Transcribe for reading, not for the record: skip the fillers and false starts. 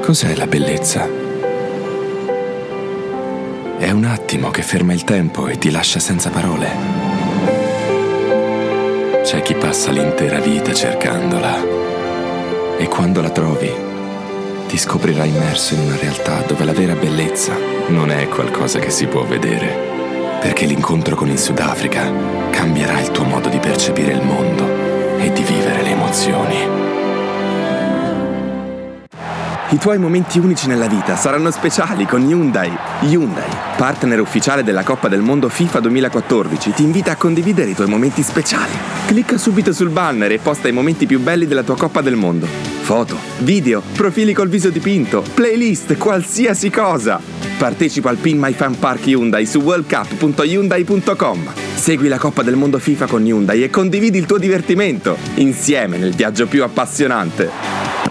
Cos'è la bellezza? È un attimo che ferma il tempo e ti lascia senza parole. C'è chi passa l'intera vita cercandola e quando la trovi ti scoprirai immerso in una realtà dove la vera bellezza non è qualcosa che si può vedere, perché l'incontro con il Sudafrica cambierà il tuo modo di percepire il mondo e di vivere le emozioni. I tuoi momenti unici nella vita saranno speciali con Hyundai. Hyundai, partner ufficiale della Coppa del Mondo FIFA 2014, ti invita a condividere i tuoi momenti speciali. Clicca subito sul banner e posta i momenti più belli della tua Coppa del Mondo. Foto, video, profili col viso dipinto, playlist, qualsiasi cosa. Partecipa al Pin My Fan Park Hyundai su worldcup.hyundai.com. Segui la Coppa del Mondo FIFA con Hyundai e condividi il tuo divertimento, insieme nel viaggio più appassionante.